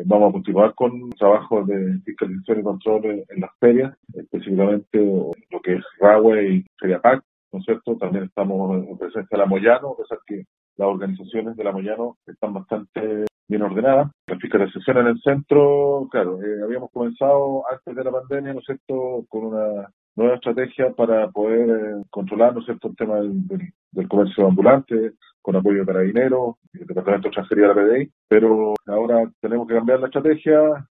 Vamos a continuar con trabajos de fiscalización y control en las ferias, específicamente lo que es Rahue y Feria PAC, ¿no es cierto? También estamos en presencia de la Moyano, a pesar que las organizaciones de la Moyano están bastante bien ordenadas. La fiscalización en el centro, claro, habíamos comenzado antes de la pandemia, ¿no es cierto?, con una nueva estrategia para poder controlar, ¿no es cierto?, el tema del comercio ambulante, con apoyo de Carabineros, el Departamento de Extranjería de la PDI, pero ahora tenemos que cambiar la estrategia,